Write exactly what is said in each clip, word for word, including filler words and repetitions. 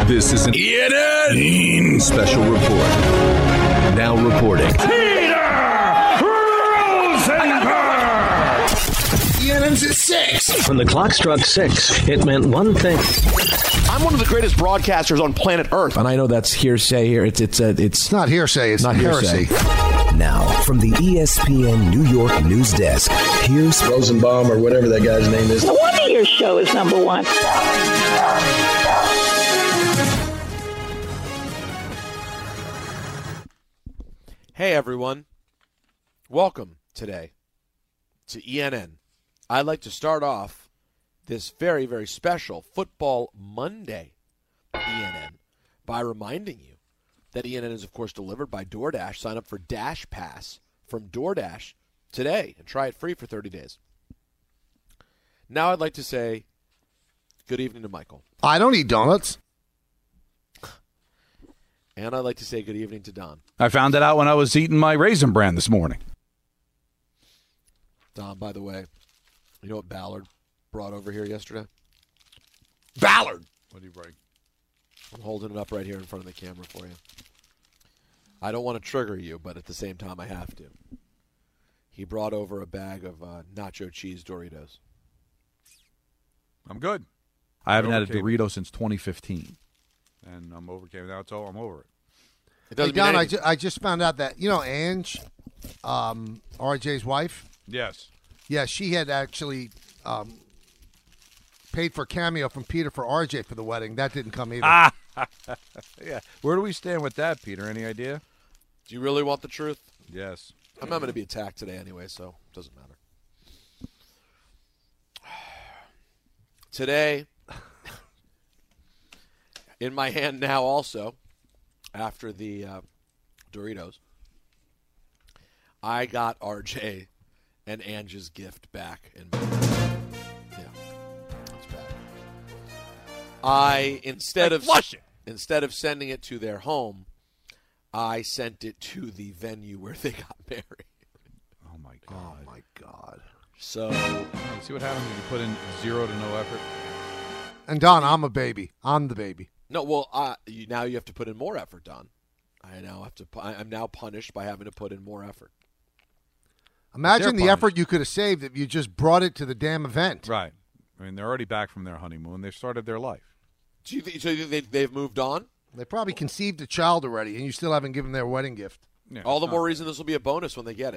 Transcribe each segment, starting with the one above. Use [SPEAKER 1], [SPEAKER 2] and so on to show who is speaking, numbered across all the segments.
[SPEAKER 1] This is an E N N special report. Now reporting.
[SPEAKER 2] Peter Rosenberg!
[SPEAKER 3] E N N's at six.
[SPEAKER 4] When the clock struck six, it meant one thing.
[SPEAKER 5] I'm one of the greatest broadcasters on planet Earth.
[SPEAKER 6] And I know that's hearsay here. It's it's a, it's,
[SPEAKER 3] it's not hearsay. It's
[SPEAKER 6] not
[SPEAKER 3] heresy.
[SPEAKER 6] Hearsay.
[SPEAKER 7] Now, from the E S P N New York news desk, here's
[SPEAKER 8] Rosenbaum or whatever that guy's name is.
[SPEAKER 9] No wonder your show is number one.
[SPEAKER 5] Hey, everyone. Welcome today to E N N. I'd like to start off this very, very special Football Monday E N N by reminding you that E N N is, of course, delivered by DoorDash. Sign up for Dash Pass from DoorDash today and try it free for thirty days. Now I'd like to say good evening to Michael.
[SPEAKER 3] I don't eat donuts.
[SPEAKER 5] And I'd like to say good evening to Don.
[SPEAKER 10] I found it out when I was eating my Raisin Bran this morning.
[SPEAKER 5] Don, by the way, you know what Ballard brought over here yesterday?
[SPEAKER 10] Ballard! What do you bring?
[SPEAKER 5] I'm holding it up right here in front of the camera for you. I don't want to trigger you, but at the same time I have to. He brought over a bag of uh, nacho cheese Doritos.
[SPEAKER 10] I'm good. I haven't had a Dorito since twenty fifteen. And I'm overcame now, so I'm over it.
[SPEAKER 5] It doesn't
[SPEAKER 3] hey, Don,
[SPEAKER 5] mean
[SPEAKER 3] I, ju- I just found out that, you know, Ange, um, R J's wife?
[SPEAKER 10] Yes.
[SPEAKER 3] Yeah, she had actually um, paid for a cameo from Peter for R J for the wedding. That didn't come either.
[SPEAKER 10] Ah! Yeah. Where do we stand with that, Peter? Any idea?
[SPEAKER 5] Do you really want the truth?
[SPEAKER 10] Yes.
[SPEAKER 5] I'm not going to be attacked today anyway, so it doesn't matter. Today, in my hand now also, after the uh, Doritos, I got R J and Ange's gift back. In my yeah, that's bad. I, instead
[SPEAKER 10] I
[SPEAKER 5] of
[SPEAKER 10] flush it.
[SPEAKER 5] instead of sending it to their home, I sent it to the venue where they got married.
[SPEAKER 10] Oh, my God.
[SPEAKER 3] Oh, my God.
[SPEAKER 5] So,
[SPEAKER 10] see what happens when you put in zero to no effort?
[SPEAKER 3] And, Don, I'm a baby. I'm the baby.
[SPEAKER 5] no, well, uh, you, now you have to put in more effort, Don. I now have to. pu- I'm now punished by having to put in more effort.
[SPEAKER 3] Imagine the
[SPEAKER 10] punished.
[SPEAKER 3] effort you could have saved if you just brought it to the damn event.
[SPEAKER 10] Right. I mean, they're already back from their honeymoon. They started their life.
[SPEAKER 5] Do you think, so you think they, they've moved on?
[SPEAKER 3] They probably conceived a child already, and you still haven't given their wedding gift.
[SPEAKER 10] Yeah,
[SPEAKER 5] All the
[SPEAKER 10] it's
[SPEAKER 5] more
[SPEAKER 10] not-
[SPEAKER 5] reason this will be a bonus when they get it.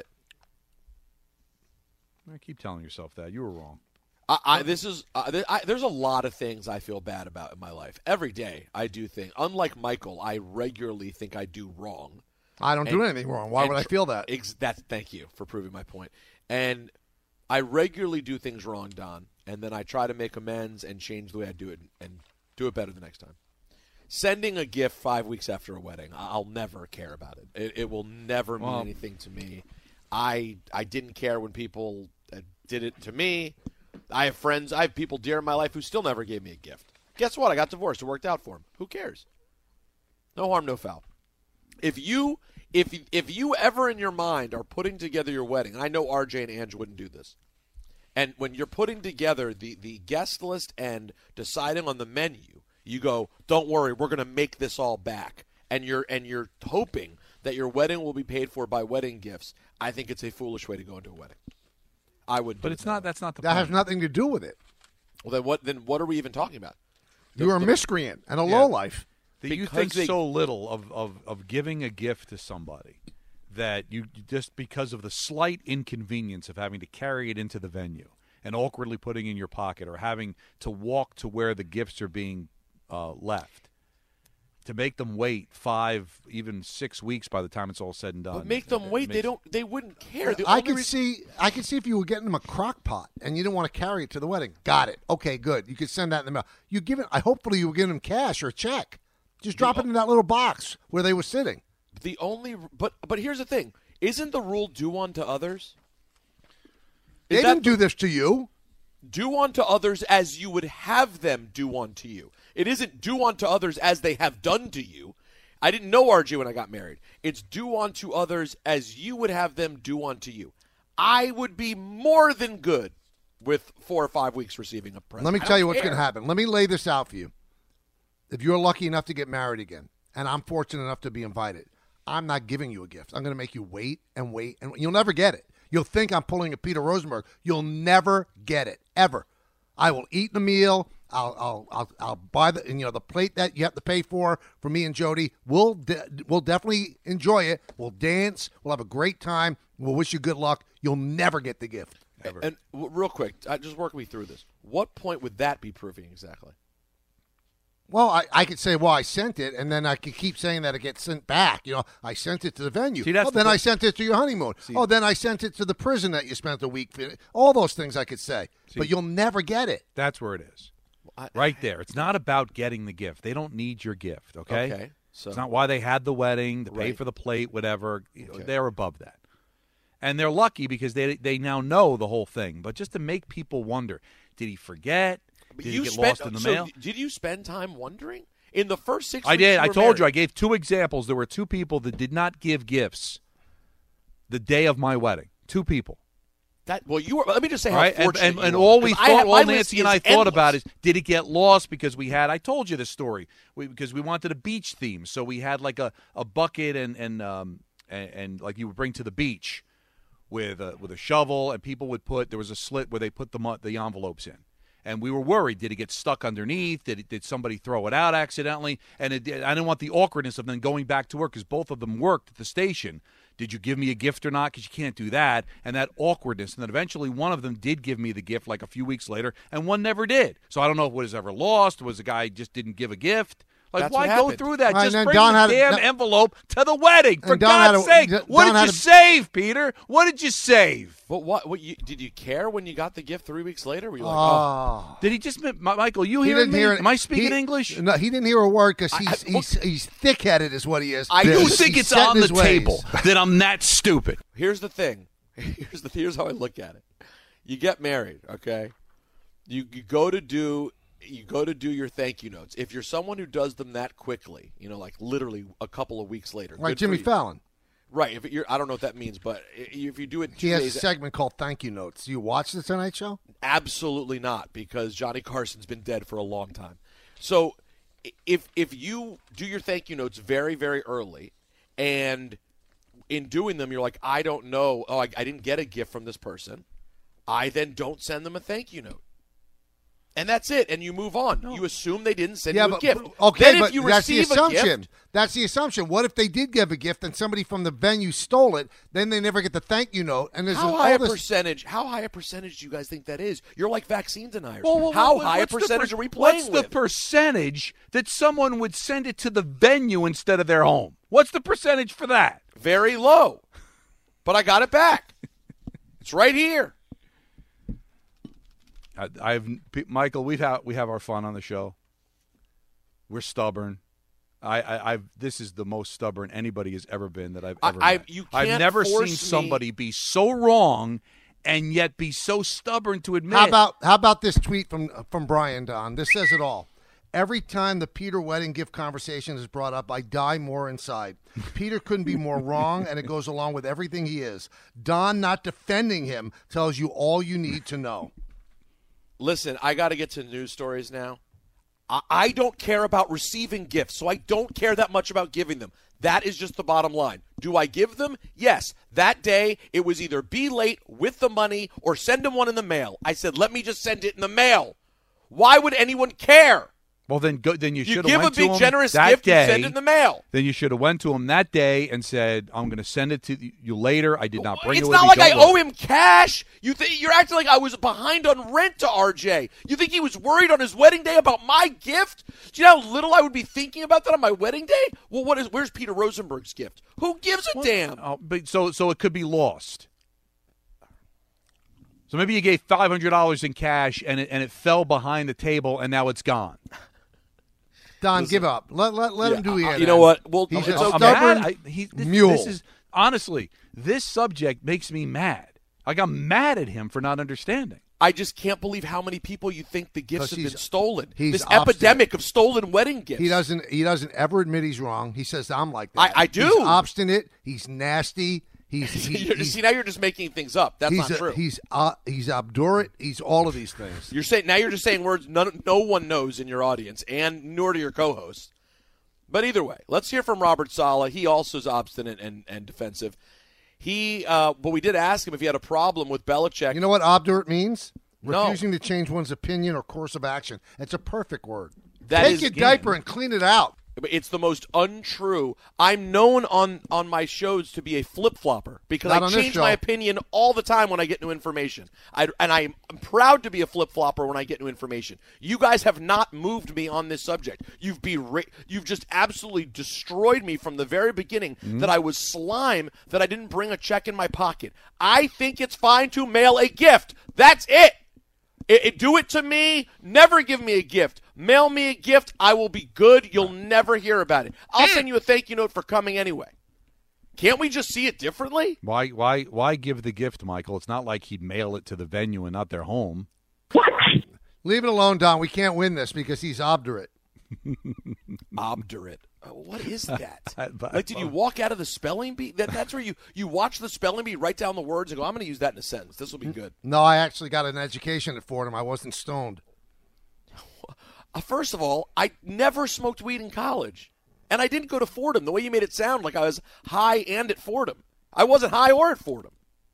[SPEAKER 10] I keep telling yourself that. You were wrong.
[SPEAKER 5] I, I, this is uh, th- I, there's a lot of things I feel bad about in my life. Every day I do think. Unlike Michael, I regularly think I do wrong.
[SPEAKER 3] I don't do
[SPEAKER 5] And-
[SPEAKER 3] anything wrong. Why
[SPEAKER 5] and
[SPEAKER 3] would I
[SPEAKER 5] tr-
[SPEAKER 3] feel that?
[SPEAKER 5] Ex- that's thank you for proving my point. And I regularly do things wrong, Don, and then I try to make amends and change the way I do it and do it better the next time. Sending a gift five weeks after a wedding, I- I'll never care about it. It, it will never mean
[SPEAKER 10] Well-
[SPEAKER 5] anything to me. I I didn't care when people uh, did it to me. I have friends, I have people dear in my life who still never gave me a gift. Guess what? I got divorced. It worked out for them. Who cares? No harm, no foul. If you if if you ever in your mind are putting together your wedding, and I know R J and Ange wouldn't do this, and when you're putting together the, the guest list and deciding on the menu, you go, don't worry, we're going to make this all back. And you're and you're hoping that your wedding will be paid for by wedding gifts. I think it's a foolish way to go into a wedding. I would,
[SPEAKER 10] But it's not. That's not the
[SPEAKER 3] That
[SPEAKER 10] point.
[SPEAKER 3] has nothing to do with it.
[SPEAKER 5] Well, then what? Then what are we even talking about?
[SPEAKER 3] You're a miscreant and a
[SPEAKER 10] Yeah.
[SPEAKER 3] lowlife.
[SPEAKER 10] That you
[SPEAKER 5] Because
[SPEAKER 10] think
[SPEAKER 5] they-
[SPEAKER 10] so little of, of, of giving a gift to somebody that you just because of the slight inconvenience of having to carry it into the venue and awkwardly putting in your pocket or having to walk to where the gifts are being uh, left, to make them wait five, even six weeks by the time it's all said and done.
[SPEAKER 5] But make them
[SPEAKER 10] It
[SPEAKER 5] wait. They
[SPEAKER 10] makes-
[SPEAKER 5] don't. They wouldn't care. The
[SPEAKER 3] I
[SPEAKER 5] only
[SPEAKER 3] could
[SPEAKER 5] reason-
[SPEAKER 3] see. I could see if you were getting them a crock pot and you didn't want to carry it to the wedding. Got it. Okay, good. You could send that in the mail. You give it. I hopefully you were giving them cash or a check. Just drop it in that little box where they were sitting.
[SPEAKER 5] The only, but but here's the thing: isn't the rule do unto others?
[SPEAKER 3] They
[SPEAKER 5] Is that
[SPEAKER 3] didn't do this to you.
[SPEAKER 5] do unto others as you would have them do unto you. It isn't do unto others as they have done to you. I didn't know R J when I got married. It's do unto others as you would have them do unto you. I would be more than good with four or five weeks receiving a present.
[SPEAKER 3] Let me
[SPEAKER 5] I
[SPEAKER 3] tell
[SPEAKER 5] don't
[SPEAKER 3] you what's
[SPEAKER 5] care.
[SPEAKER 3] going to happen. Let me lay this out for you. if you're lucky enough to get married again, and I'm fortunate enough to be invited, I'm not giving you a gift. I'm going to make you wait and wait, and you'll never get it. You'll think I'm pulling a Peter Rosenberg. You'll never get it, ever. I will eat the meal. I'll I'll I'll, I'll buy the you know the plate that you have to pay for for me and Jody. We'll de- we'll definitely enjoy it. We'll dance. We'll have a great time. We'll wish you good luck. You'll never get the gift. Ever.
[SPEAKER 5] And, and real quick, uh, just work me through this. What point would that be proving exactly?
[SPEAKER 3] Well, I, I could say, well, I sent it, and then I could keep saying that it gets sent back. You know, I sent it to the venue.
[SPEAKER 10] See, that's
[SPEAKER 3] oh,
[SPEAKER 10] the
[SPEAKER 3] then
[SPEAKER 10] po-
[SPEAKER 3] I sent it to your honeymoon. See, oh, then I sent it to the prison that you spent a week. All those things I could say, see, but you'll never get it.
[SPEAKER 10] That's where it is.
[SPEAKER 5] I,
[SPEAKER 10] right there. It's not about getting the gift. They don't need your gift, okay?
[SPEAKER 5] Okay. So,
[SPEAKER 10] it's not why they had the wedding, to pay
[SPEAKER 5] right.
[SPEAKER 10] for the plate, whatever.
[SPEAKER 5] Okay.
[SPEAKER 10] They're above that. And they're lucky because they they now know the whole thing. But just to make people wonder, did he forget? Did
[SPEAKER 5] you
[SPEAKER 10] he get
[SPEAKER 5] spent,
[SPEAKER 10] lost in the
[SPEAKER 5] so
[SPEAKER 10] mail?
[SPEAKER 5] Did you spend time wondering? In the first six
[SPEAKER 10] I
[SPEAKER 5] weeks
[SPEAKER 10] did.
[SPEAKER 5] you
[SPEAKER 10] I
[SPEAKER 5] were
[SPEAKER 10] told
[SPEAKER 5] married,
[SPEAKER 10] you. I gave two examples. There were two people that did not give gifts the day of my wedding. Two people.
[SPEAKER 5] That well, you were. Let me just say how
[SPEAKER 10] right?
[SPEAKER 5] fortunate
[SPEAKER 10] and, and,
[SPEAKER 5] you
[SPEAKER 10] and
[SPEAKER 5] were,
[SPEAKER 10] all we
[SPEAKER 5] 'cause I
[SPEAKER 10] thought,
[SPEAKER 5] had-
[SPEAKER 10] all
[SPEAKER 5] my
[SPEAKER 10] Nancy
[SPEAKER 5] list
[SPEAKER 10] and I
[SPEAKER 5] is
[SPEAKER 10] thought
[SPEAKER 5] endless.
[SPEAKER 10] about is, did it get lost because we had? I told you this story we, because we wanted a beach theme, so we had like a, a bucket and and um and, and like you would bring to the beach with a, with a shovel, and people would put there was a slit where they put the mu- the envelopes in. And we were worried. Did it get stuck underneath? Did it, did somebody throw it out accidentally? And it, I didn't want the awkwardness of then going back to work because both of them worked at the station. Did you give me a gift or not? Because you can't do that. And that awkwardness. And then eventually one of them did give me the gift like a few weeks later, and one never did. So I don't know if it was ever lost. Was the guy just didn't give a gift? Like,
[SPEAKER 5] That's
[SPEAKER 10] why
[SPEAKER 5] what
[SPEAKER 10] go
[SPEAKER 5] happened.
[SPEAKER 10] through that?
[SPEAKER 3] Right,
[SPEAKER 10] Just
[SPEAKER 3] and then
[SPEAKER 10] bring
[SPEAKER 3] Don
[SPEAKER 10] the
[SPEAKER 3] had a-
[SPEAKER 10] damn
[SPEAKER 3] Don-
[SPEAKER 10] envelope to the wedding. For
[SPEAKER 3] And Don had
[SPEAKER 10] God's
[SPEAKER 3] a-
[SPEAKER 10] sake.
[SPEAKER 3] Don
[SPEAKER 10] What did
[SPEAKER 3] had
[SPEAKER 10] you
[SPEAKER 3] a-
[SPEAKER 10] save, Peter? What did you save?
[SPEAKER 5] But what? What? You, did you care when you got the gift three weeks later? Were you like, oh,
[SPEAKER 3] Oh.
[SPEAKER 10] Did he just, Michael, you
[SPEAKER 3] He
[SPEAKER 10] hearing
[SPEAKER 3] didn't
[SPEAKER 10] me?
[SPEAKER 3] hear it.
[SPEAKER 10] Am I speaking
[SPEAKER 3] He-
[SPEAKER 10] English?
[SPEAKER 3] No, he didn't hear a word because he's,
[SPEAKER 5] I- I-
[SPEAKER 3] he's, he's thick-headed is what he is.
[SPEAKER 5] I
[SPEAKER 10] You
[SPEAKER 3] He's-
[SPEAKER 10] think
[SPEAKER 3] he's
[SPEAKER 10] it's
[SPEAKER 3] set in
[SPEAKER 10] on the
[SPEAKER 3] his ways.
[SPEAKER 10] table that I'm that stupid?
[SPEAKER 5] here's the thing. Here's the here's how I look at it. You get married, okay? You you go to do you go to do your thank you notes. If you're someone who does them that quickly, you know, like literally a couple of weeks later,
[SPEAKER 3] Like
[SPEAKER 5] good
[SPEAKER 3] Jimmy
[SPEAKER 5] for you.
[SPEAKER 3] Fallon.
[SPEAKER 5] Right. If you're, I don't know what that means, but if you do it, two
[SPEAKER 3] He has a
[SPEAKER 5] days,
[SPEAKER 3] segment called Thank You Notes. Do you watch the Tonight Show?
[SPEAKER 5] absolutely not, because Johnny Carson's been dead for a long time. So if if you do your thank you notes very very early, and in doing them you're like, I don't know, oh, I, I didn't get a gift from this person, I then don't send them a thank you note. And that's it, and you move on. You assume they didn't send
[SPEAKER 3] Yeah,
[SPEAKER 5] you a
[SPEAKER 3] but
[SPEAKER 5] gift.
[SPEAKER 3] okay,
[SPEAKER 5] then if
[SPEAKER 3] but
[SPEAKER 5] you
[SPEAKER 3] that's the
[SPEAKER 5] receive a
[SPEAKER 3] assumption.
[SPEAKER 5] gift,
[SPEAKER 3] That's the assumption. What if they did give a gift and somebody from the venue stole it? Then they never get the thank you note. And there's
[SPEAKER 5] how
[SPEAKER 3] all
[SPEAKER 5] high a
[SPEAKER 3] this-
[SPEAKER 5] percentage? How high a percentage do you guys think that is? You're like vaccine deniers.
[SPEAKER 10] Well, well,
[SPEAKER 5] how
[SPEAKER 10] what-
[SPEAKER 5] high a
[SPEAKER 10] what's the
[SPEAKER 5] percentage
[SPEAKER 10] per-
[SPEAKER 5] are we playing
[SPEAKER 10] What's
[SPEAKER 5] with?
[SPEAKER 10] the percentage that someone would send it to the venue instead of their home? What's the percentage for that?
[SPEAKER 5] Very low. But I got it back. It's right here.
[SPEAKER 10] I, I've Michael. We've had we have our fun on the show. We're stubborn. I, I, I've. This is the most stubborn anybody has ever been that I've
[SPEAKER 5] I-
[SPEAKER 10] ever.
[SPEAKER 5] I-
[SPEAKER 10] met.
[SPEAKER 5] you
[SPEAKER 10] I've
[SPEAKER 5] can't
[SPEAKER 10] never seen
[SPEAKER 5] force me-
[SPEAKER 10] somebody be so wrong and yet be so stubborn to admit.
[SPEAKER 3] How about how about this tweet from from Brian Don? This says it all. Every time the Peter wedding gift conversation is brought up, I die more inside. Peter couldn't be more wrong, and it goes along with everything he is. Don not defending him tells you all you need to know.
[SPEAKER 5] Listen, I got to get to news stories now. I, I don't care about receiving gifts, so I don't care that much about giving them. That is just the bottom line. Do I give them? Yes. That day, it was either be late with the money or send them one in the mail. I said, let me just send it in the mail. Why would anyone care?
[SPEAKER 10] Well, then go. Then you
[SPEAKER 5] You
[SPEAKER 10] should have
[SPEAKER 5] give a
[SPEAKER 10] went to
[SPEAKER 5] big
[SPEAKER 10] him
[SPEAKER 5] generous
[SPEAKER 10] that
[SPEAKER 5] gift,
[SPEAKER 10] day.
[SPEAKER 5] you send it in the mail.
[SPEAKER 10] Then you should have went to him that day and said, "I'm going to send it to you later. I did not bring
[SPEAKER 5] It's
[SPEAKER 10] it with
[SPEAKER 5] not
[SPEAKER 10] me.
[SPEAKER 5] like I
[SPEAKER 10] Don't
[SPEAKER 5] owe
[SPEAKER 10] worry."
[SPEAKER 5] him cash. You think you're acting like I was behind on rent to R J. You think he was worried on his wedding day about my gift? Do you know how little I would be thinking about that on my wedding day? Well, what is? Where's Peter Rosenberg's gift? Who gives a damn?
[SPEAKER 10] Oh, but so so it could be lost. So maybe you gave five hundred dollars in cash and it and it fell behind the table and now it's gone.
[SPEAKER 3] Don,
[SPEAKER 5] Listen,
[SPEAKER 3] give up. Let let let
[SPEAKER 5] yeah,
[SPEAKER 3] him do the
[SPEAKER 5] uh,
[SPEAKER 3] end.
[SPEAKER 5] you know what? Well,
[SPEAKER 3] He's
[SPEAKER 5] it's
[SPEAKER 3] a
[SPEAKER 10] I'm
[SPEAKER 3] stubborn
[SPEAKER 10] mad. I, he, this,
[SPEAKER 3] mule.
[SPEAKER 10] This is honestly, this subject makes me mad. Like I'm mad at him for not understanding.
[SPEAKER 5] I just can't believe how many people you think the gifts
[SPEAKER 3] 'Cause
[SPEAKER 5] have
[SPEAKER 3] he's-
[SPEAKER 5] been stolen.
[SPEAKER 3] he's
[SPEAKER 5] This
[SPEAKER 3] obstinate.
[SPEAKER 5] epidemic of stolen wedding gifts.
[SPEAKER 3] He doesn't. He doesn't ever admit he's wrong. He says I'm like that.
[SPEAKER 5] I- I do.
[SPEAKER 3] He's obstinate. He's nasty. He's, he,
[SPEAKER 5] You're-
[SPEAKER 3] he's
[SPEAKER 5] See, now you're just making things up. That's
[SPEAKER 3] he's
[SPEAKER 5] not
[SPEAKER 3] a-
[SPEAKER 5] true.
[SPEAKER 3] He's uh, he's obdurate. He's all of these things.
[SPEAKER 5] You're saying now you're just saying words none, no one knows in your audience, and nor do your co-hosts. But either way, let's hear from Robert Saleh. He also is obstinate and, and defensive. He, uh, but we did ask him if he had a problem with Belichick.
[SPEAKER 3] You know what obdurate means?
[SPEAKER 5] No.
[SPEAKER 3] Refusing to change one's opinion or course of action. It's a perfect word.
[SPEAKER 5] That
[SPEAKER 3] Take
[SPEAKER 5] is-
[SPEAKER 3] your diaper and clean it out.
[SPEAKER 5] It's the most untrue. I'm known on, on my shows to be a flip-flopper because
[SPEAKER 3] Not
[SPEAKER 5] I
[SPEAKER 3] on this
[SPEAKER 5] change
[SPEAKER 3] show.
[SPEAKER 5] my opinion all the time when I get new information. I, and I'm proud to be a flip-flopper when I get new information. You guys have not moved me on this subject. You've bera- You've just absolutely destroyed me from the very beginning
[SPEAKER 3] Mm-hmm.
[SPEAKER 5] that I was slime, that I didn't bring a check in my pocket. I think it's fine to mail a gift. That's it. It, it, do it to me. Never give me a gift. Mail me a gift. I will be good. You'll never hear about it. I'll send you a thank you note for coming anyway. Can't we just see it differently?
[SPEAKER 10] Why, why, why give the gift, Michael? It's not like he'd mail it to the venue and not their home.
[SPEAKER 3] Leave it alone, Don. We can't win this because he's obdurate.
[SPEAKER 5] Obdurate. Uh, what is that?
[SPEAKER 10] I- but-
[SPEAKER 5] Like, did you walk out of the spelling bee? That, that's where you, you watch the spelling bee, write down the words, and go, I'm going to use that in a sentence. This will be good.
[SPEAKER 3] No, I actually got an education at Fordham. I wasn't stoned.
[SPEAKER 5] Uh, first of all, I never smoked weed in college. And I didn't go to Fordham. The way you made it sound like I was high and at Fordham. I wasn't high or at Fordham.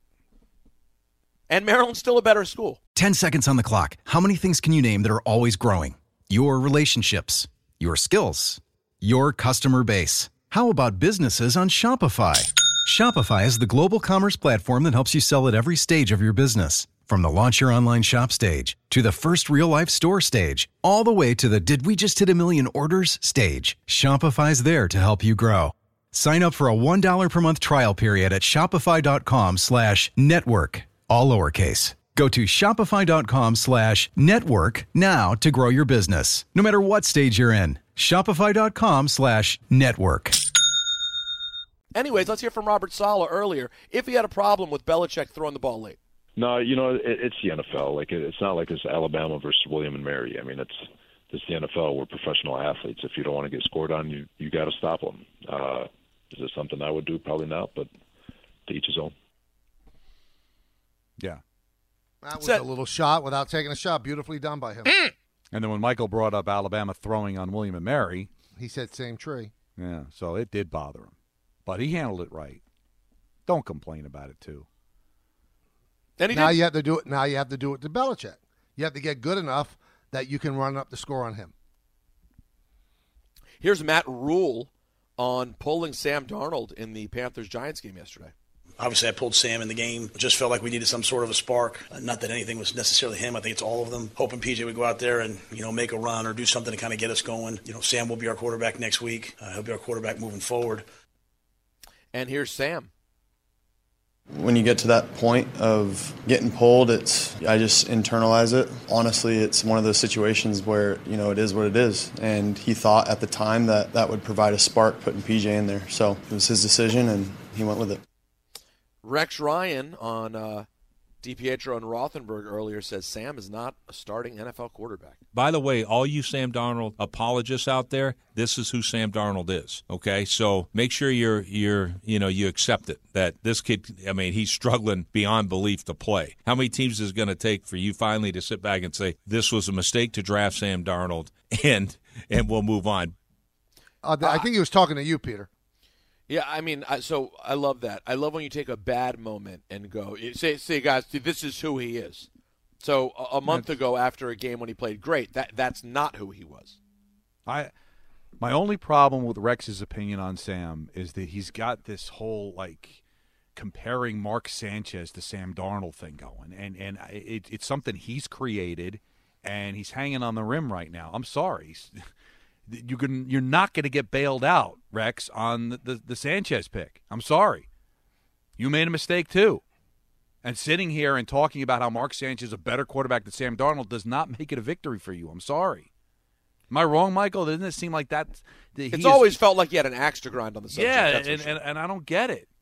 [SPEAKER 5] And Maryland's still a better school.
[SPEAKER 11] Ten seconds on the clock. How many things can you name that are always growing? Your relationships, your skills, your customer base. How about businesses on Shopify? Shopify is the global commerce platform that helps you sell at every stage of your business. From the launch your online shop stage, to the first real-life store stage, all the way to the did we just hit a million orders stage. Shopify's there to help you grow. Sign up for a one dollar per month trial period at shopify.com slash network, all lowercase. Go to shopify.com slash network now to grow your business, no matter what stage you're in. Shopify.com slash network.
[SPEAKER 5] Anyways, let's hear from Robert Saleh earlier if he had a problem with Belichick throwing the ball late.
[SPEAKER 12] No, you know, it, it's the N F L. Like, it, it's not like it's Alabama versus William and Mary. I mean, it's it's the N F L. We're professional athletes. If you don't want to get scored on, you you got to stop them. Uh, is it something I would do? Probably not, but to each his own.
[SPEAKER 10] Yeah.
[SPEAKER 3] That was a little shot without taking a shot. Beautifully done by him.
[SPEAKER 10] And then when Michael brought up Alabama throwing on William and Mary,
[SPEAKER 3] He said same tree.
[SPEAKER 10] yeah, so it did bother him. But he handled it right. Don't complain about it, too.
[SPEAKER 5] And he
[SPEAKER 3] now
[SPEAKER 5] did.
[SPEAKER 3] you have to do it. Now you have to do it to Belichick. You have to get good enough that you can run up the score on him.
[SPEAKER 5] Here's Matt Rule on pulling Sam Darnold in the Panthers-Giants game yesterday.
[SPEAKER 13] Obviously, I pulled Sam in the game. Just felt like we needed some sort of a spark. Uh, Not that anything was necessarily him. I think it's all of them. Hoping P J would go out there and, you know, make a run or do something to kind of get us going. You know, Sam will be our quarterback next week. Uh, he'll be our quarterback moving forward.
[SPEAKER 5] And here's Sam.
[SPEAKER 14] When you get to that point of getting pulled, it's I just internalize it. Honestly, it's one of those situations where, you know, it is what it is. And he thought at the time that that would provide a spark putting P J in there. So it was his decision, and he went with it.
[SPEAKER 5] Rex Ryan on uh, DiPietro and Rothenberg earlier says Sam is not a starting N F L quarterback.
[SPEAKER 15] By the way, all you Sam Darnold apologists out there, this is who Sam Darnold is. Okay, so make sure you're you're you know you accept it that this kid. I mean, he's struggling beyond belief to play. How many teams is it going to take for you finally to sit back and say this was a mistake to draft Sam Darnold and and we'll move on?
[SPEAKER 3] Uh, I think he was talking to you, Peter.
[SPEAKER 5] Yeah, I mean, I, so I love that. I love when you take a bad moment and go, say, say, guys, this is who he is. So a, a month
[SPEAKER 10] That's,
[SPEAKER 5] ago, after a game when he played great, that that's not who he was.
[SPEAKER 10] I, my only problem with Rex's opinion on Sam is that he's got this whole like comparing Mark Sanchez to Sam Darnold thing going, and and it, it's something he's created, and he's hanging on the rim right now. I'm sorry. You can, you're not going to get bailed out, Rex, on the, the, the Sanchez pick. I'm sorry. You made a mistake, too. And sitting here and talking about how Mark Sanchez is a better quarterback than Sam Darnold does not make it a victory for you. I'm sorry. Am I wrong, Michael? Doesn't it seem like that? that
[SPEAKER 5] it's
[SPEAKER 10] he
[SPEAKER 5] always
[SPEAKER 10] is,
[SPEAKER 5] felt like he had an axe to grind on the subject.
[SPEAKER 10] Yeah,
[SPEAKER 5] that's
[SPEAKER 10] and,
[SPEAKER 5] for sure.
[SPEAKER 10] and, and I don't get it.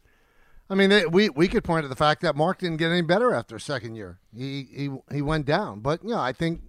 [SPEAKER 3] I mean, it, we we could point to the fact that Mark didn't get any better after second year. He he he went down. But, you know, I think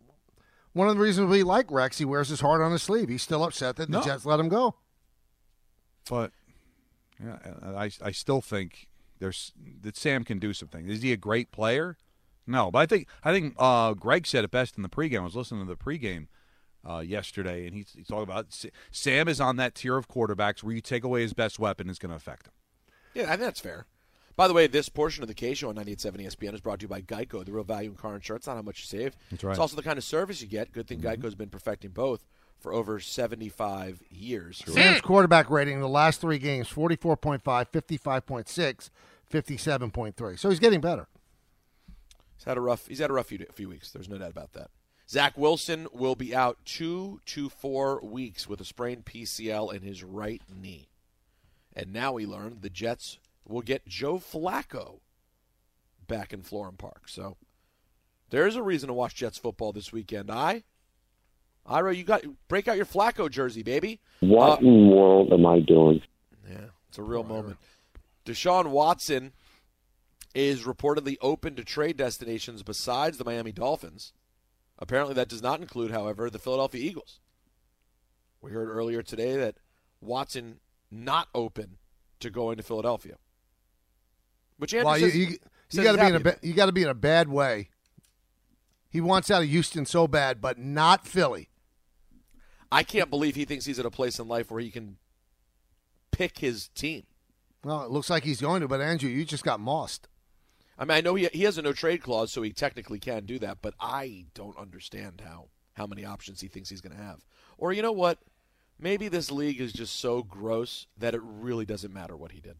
[SPEAKER 3] one of the reasons we like Rex, he wears his heart on his sleeve. He's still upset that the
[SPEAKER 10] No.
[SPEAKER 3] Jets let him go.
[SPEAKER 10] But Yeah, I, I still think there's that Sam can do something. Is he a great player? No, but I think I think uh, Greg said it best in the pregame. I was listening to the pregame uh, yesterday, and he's, he's talking about Sam is on that tier of quarterbacks where you take away his best weapon is going to affect him.
[SPEAKER 5] Yeah, I think that's fair. By the way, this portion of the K Show on ninety-eight point seven E S P N is brought to you by Geico, the real value in car insurance. It's not how much you save.
[SPEAKER 10] That's right.
[SPEAKER 5] It's also the kind of service you get. Good thing
[SPEAKER 10] Mm-hmm.
[SPEAKER 5] Geico's been perfecting both for over seventy-five years.
[SPEAKER 3] Sam's quarterback rating in the last three games, forty-four point five, fifty-five point six, fifty-seven point three. So he's getting better.
[SPEAKER 5] He's had a rough. He's had a rough few, few weeks. There's no doubt about that. Zach Wilson will be out two to four weeks with a sprained P C L in his right knee. And now we learned the Jets will get Joe Flacco back in Florham Park. So there's a reason to watch Jets football this weekend. I, Ira, you got break out your Flacco jersey, baby.
[SPEAKER 16] What
[SPEAKER 5] uh,
[SPEAKER 16] in the world am I doing?
[SPEAKER 5] Yeah, it's a real moment. Deshaun Watson is reportedly open to trade destinations besides the Miami Dolphins. Apparently that does not include, however, the Philadelphia Eagles. We heard earlier today that Watson not open to going to Philadelphia. Which Andrew
[SPEAKER 3] well,
[SPEAKER 5] says,
[SPEAKER 3] you, you,
[SPEAKER 5] says
[SPEAKER 3] you got to be in a
[SPEAKER 5] ba-
[SPEAKER 3] ba- you got to be in a bad way. He wants out of Houston so bad, but not Philly.
[SPEAKER 5] I can't believe he thinks he's at a place in life where he can pick his team.
[SPEAKER 3] Well, it looks like he's going to, but Andrew, you just got mossed.
[SPEAKER 5] I mean, I know he he has a no trade clause, so he technically can do that, but I don't understand how how many options he thinks he's going to have. Or you know what? Maybe this league is just so gross that it really doesn't matter what he did.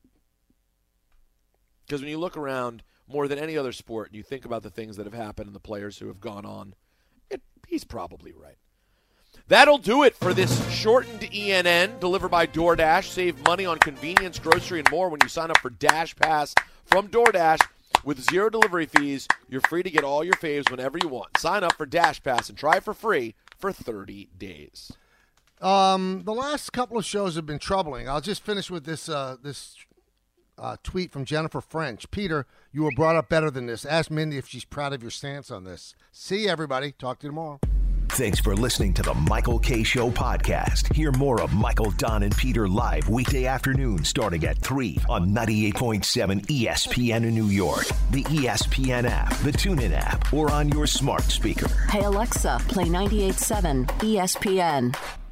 [SPEAKER 5] Because when you look around more than any other sport and you think about the things that have happened and the players who have gone on, it, he's probably right. That'll do it for this shortened E N N delivered by DoorDash. Save money on convenience, grocery, and more when you sign up for Dash Pass from DoorDash. With zero delivery fees, you're free to get all your faves whenever you want. Sign up for Dash Pass and try for free for thirty days.
[SPEAKER 3] Um, the last couple of shows have been troubling. I'll just finish with this uh, this uh, tweet from Jennifer French. Peter, you were brought up better than this. Ask Mindy if she's proud of your stance on this. See you, everybody. Talk to you tomorrow.
[SPEAKER 7] Thanks for listening to the Michael K. Show podcast. Hear more of Michael, Don, and Peter live weekday afternoon starting at three on ninety-eight point seven E S P N in New York, the E S P N app, the TuneIn app, or on your smart speaker.
[SPEAKER 17] Hey, Alexa, play ninety-eight point seven E S P N.